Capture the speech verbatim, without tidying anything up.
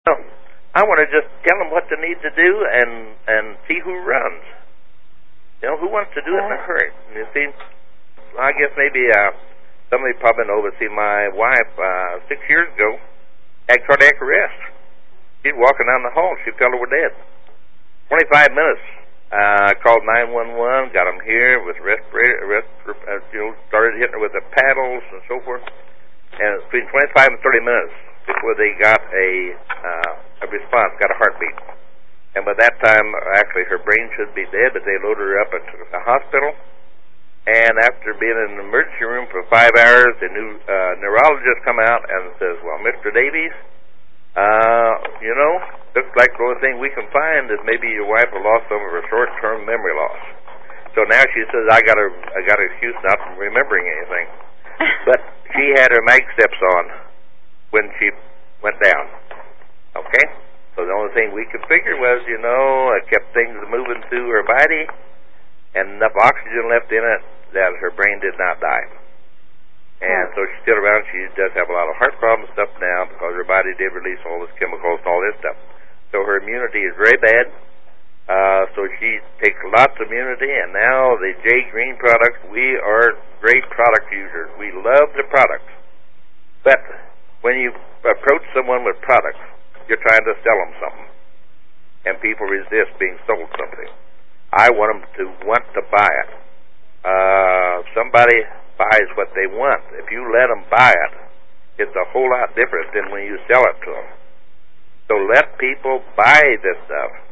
So I want to just tell them what they need to do and and see who runs. You know, who wants to do it in a hurry? You see, I guess maybe uh, somebody probably know, but see, my wife uh, six years ago had cardiac arrest. She's walking down the hall. She fell over dead. twenty-five minutes. I uh, called nine one one, got them here with respirator, rest, uh, you know, started hitting her with the paddles and so forth. And it's between twenty-five and thirty minutes before they got a uh, a response, got a heartbeat. And by that time, actually, her brain should be dead, but they loaded her up into the hospital. And after being in the emergency room for five hours, the new uh, neurologist come out and says, well, Mister Davies, uh, you know, looks like the only thing we can find is maybe your wife has lost some of her short-term memory loss. So now she says, I got a, I got an excuse not from remembering anything. But she had her mag steps on when she went down. Okay? So the only thing we could figure was, you know, it kept things moving through her body and enough oxygen left in it that her brain did not die. And so she's still around. She does have a lot of heart problem stuff now because her body did release all this chemicals and all this stuff. So her immunity is very bad. Uh, so she takes lots of immunity, and now the J Green products, we are great product users. We love the products. But when you approach someone with products, you're trying to sell them something, and people resist being sold something. I want them to want to buy it. Uh, somebody buys what they want. If you let them buy it, it's a whole lot different than when you sell it to them. So let people buy this stuff.